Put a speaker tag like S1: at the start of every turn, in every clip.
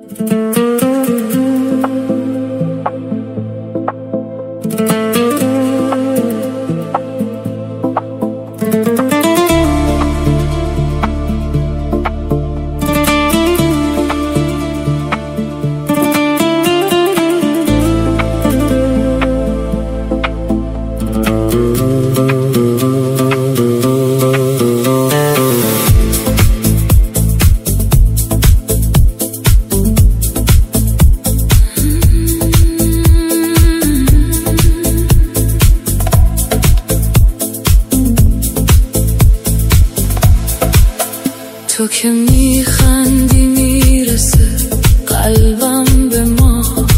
S1: تو که میخندی میرسه قلبم به ما،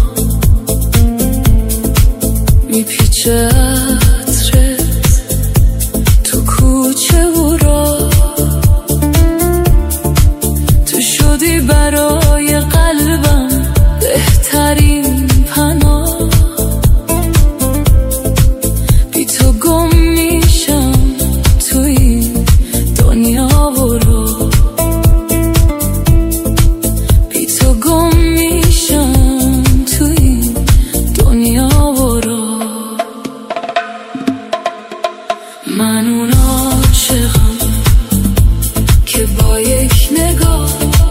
S1: میپیچه عطرت تو کوچه و راه، تو شدی برای قلبم بهترین پناه، بی تو گم میشم تو این دنیا و راه، من اون عاشقم که با یک نگاه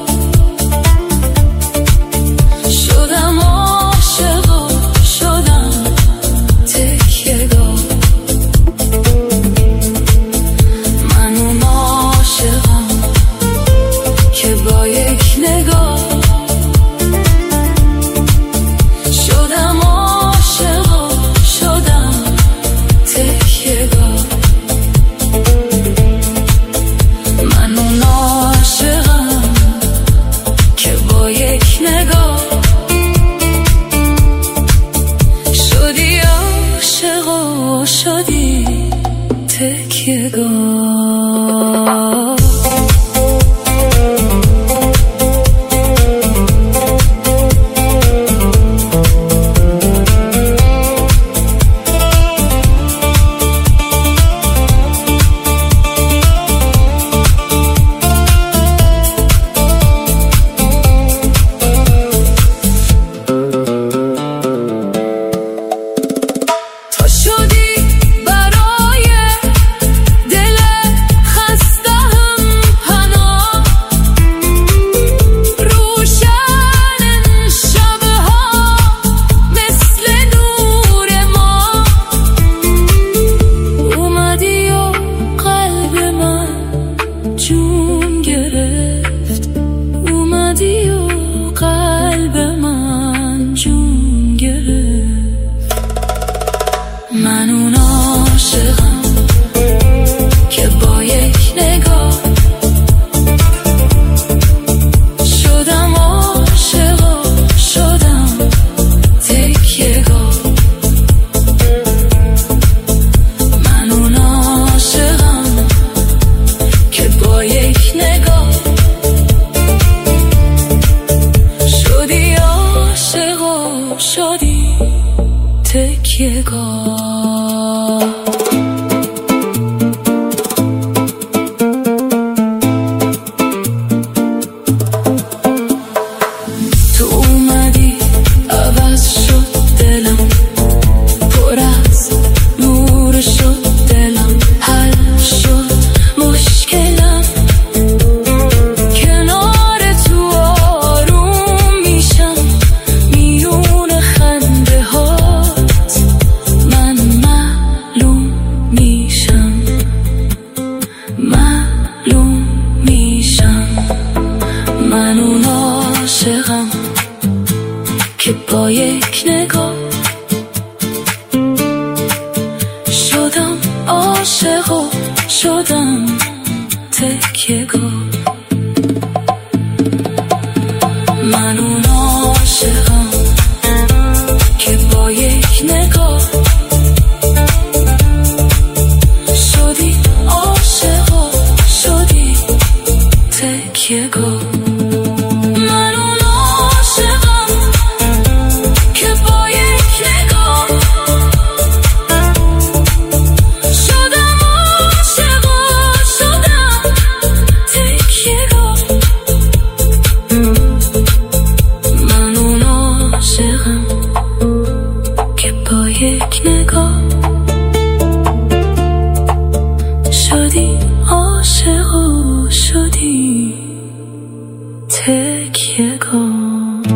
S1: شدم عاشقا، شدم تکیه‌گاه. من اون عاشقم که با یک نگاه شدم عاشقا، شدم تکیه‌گاه. شدی تکیه‌گاه. جون گرفت اومدی و قلب من جون گرفت. من اون عاشقم که با یک نگاه شدم عاشقا، شدم تکیه‌گاه. من اون عاشقم که با یک نگاه شدی عاشقا، شدی تکیه‌گاه. تو اومدی عوض شد دلم، پر از نور شد دلم، حل شد مشکلم. کنار تو آروم میشم میون خنده هات، من معلوم میشم، معلوم میشم. من اون عاشقم که با یک نگاه شدم عاشقا، شدم تکیه‌گاه. من اون عاشقم که با یک نگاه شدی عاشقا، شدی تکیه‌گاه. تکیه کن.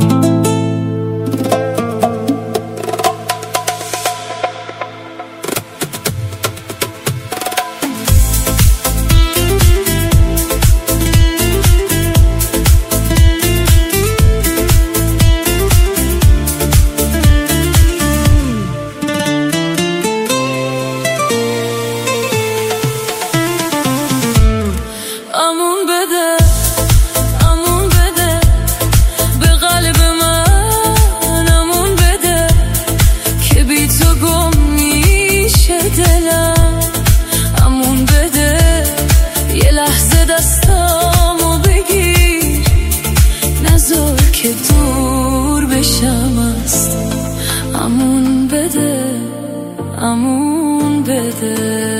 S1: دستامو بگیر نذار که دور بشم از امون بده، امون بده.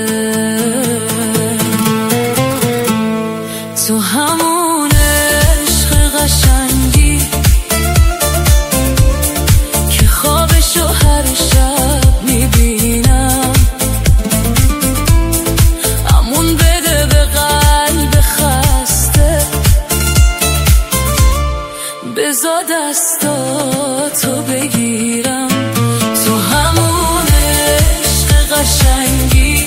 S1: تو همون عشق قشنگی که خوابشو هر شب میبینم، امون بده به قلب خسته، بذار دستاتو بگیرم. تو همون عشق قشنگی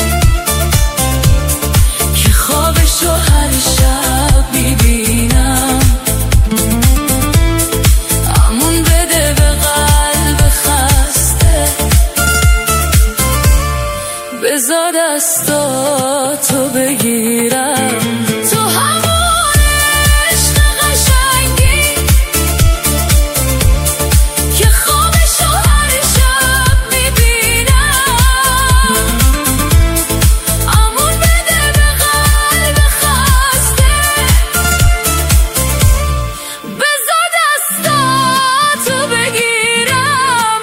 S1: که خوابشو هر شب میبینم، امون بده به قلب خسته، بذار دستاتو بگیرم. تو همون عشق قشنگی که خوابشو هر شب میبینم، امون بده به قلب خسته، بذار دستاتو بگیرم.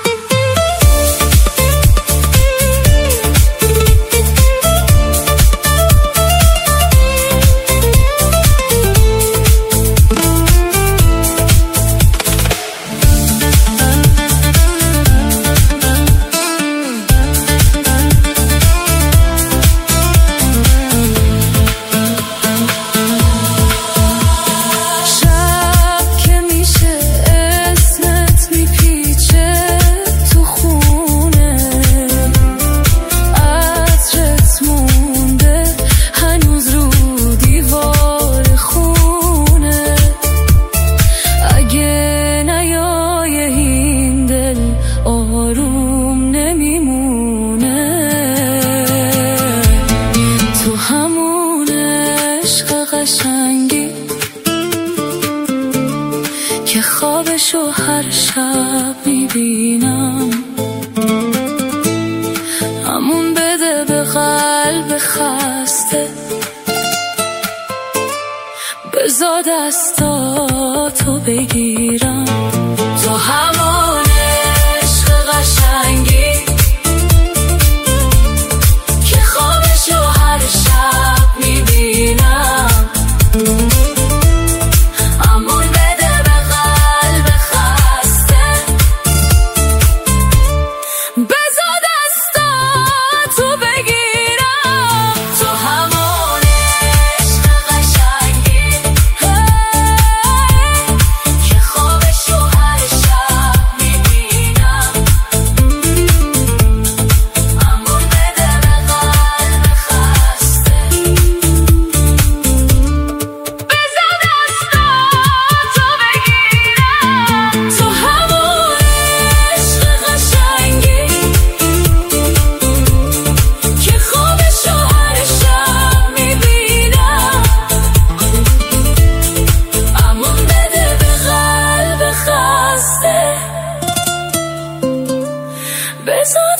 S1: آروم نمیمونه. تو همون عشق قشنگی که خوابشو هر شب میبینم، امون بده به قلب خسته، بذار دستاتو بگیرم. تو همون قشنگی که خوابشو هر شب میبینم، امون بده به قلب خسته، بذار دستاتو بگیرم. تو همون عشق قشنگی که خوابشو هر شب میبینم، امون بده به قلب خسته، بذار دستاتو بگیرم. تو همون عشق قشنگی که خوابشو هر شب میبینم، امون بده به قلب خسته، بذار